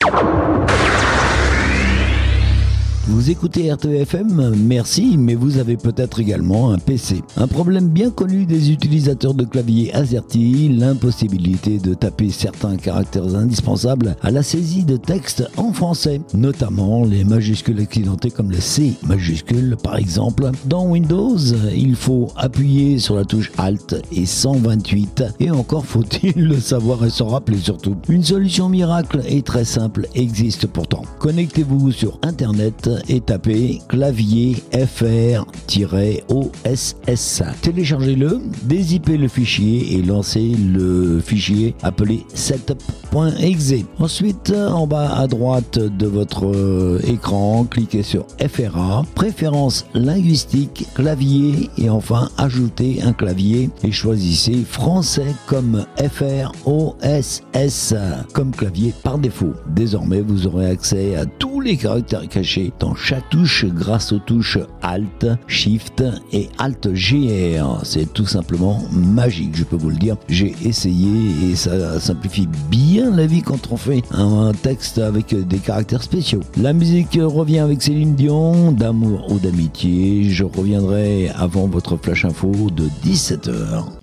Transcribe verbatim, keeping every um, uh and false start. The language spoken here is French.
Vous écoutez R T E F M, merci, mais vous avez peut-être également un P C. Un problème bien connu des utilisateurs de clavier AZERTY, l'impossibilité de taper certains caractères indispensables à la saisie de texte en français, notamment les majuscules accidentées comme le C majuscule par exemple. Dans Windows, il faut appuyer sur la touche Alt et cent vingt-huit, et encore faut-il le savoir et s'en rappeler surtout. Une solution miracle et très simple existe pourtant. Connectez-vous sur Internet et tapez clavier F R O S S. Téléchargez-le, dézippez le fichier et lancez le fichier appelé setup.exe. Ensuite, en bas à droite de votre écran, cliquez sur F R A, préférences linguistiques, clavier et enfin ajoutez un clavier et choisissez français comme F R O S S comme clavier par défaut. Désormais, vous aurez accès à tous les caractères cachés dans chaque touche grâce aux touches Alt, Shift et Alt G R. C'est tout simplement magique, je peux vous le dire. J'ai essayé et ça simplifie bien la vie quand on fait un texte avec des caractères spéciaux. La musique revient avec Céline Dion, d'amour ou d'amitié. Je reviendrai avant votre flash info de dix-sept heures.